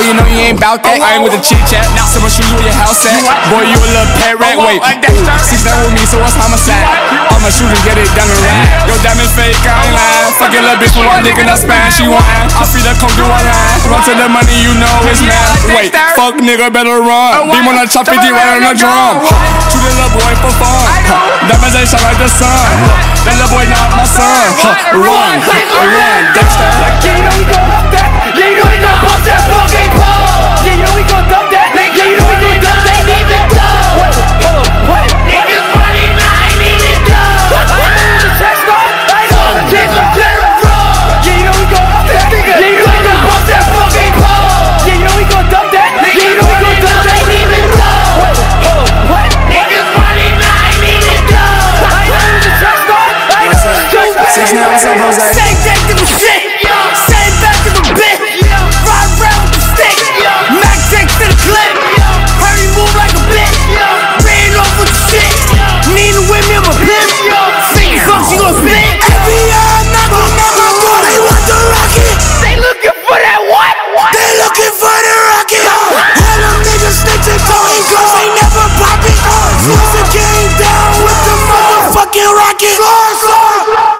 boy, you know you ain't bout that. I ain't with the chit chat. Now someone shoot you where your house at. Boy, you a little pet rat. Wait, 6 9 with me, so what's homicide? All my shooters get it done and right. Yo, diamond fake, I ain't lying. Fucking little bitch for one dick in that span. She whine. I feed her come through one line. Run to the money, you know it's mad. Wait, fuck nigga, better run. Beam on the chop 50 right on the drum. Shoot a little boy for fun. Diamonds ain't shine like the sun. That little boy not my son. Run, Dexter. Yeah, you know we gon' up that. Yeah, you know we gon' bump that fucking pole. Yeah, you know we gon' dump that. Yeah, you know we gon' dump that. Need it done. What? Niggas money, I need it done. I know the text on. I know the text on. Yeah, you know we gon' up that. Yeah, you know we gon' bump that fucking pole. Yeah, you know we gon' dump that. Yeah, you know we gon' dump that. Need it done. What? Niggas money, I need it done. I know the text on. I know the text on. 6 9 what's up, Jose? Same thing to the shit. Same back to the bit. Ride around with the stick. Mac 6 to the clip. Hurry, move like a bitch. Ran off with the shit. Nina with me, I'm a pimp. Think fuck, she gon' spit. FBI, knock on my door. They want the rocket. They looking for that what? They looking for the rocket. All them niggas snitching, going cause they never pop it. Close the game down with the motherfucking rocket.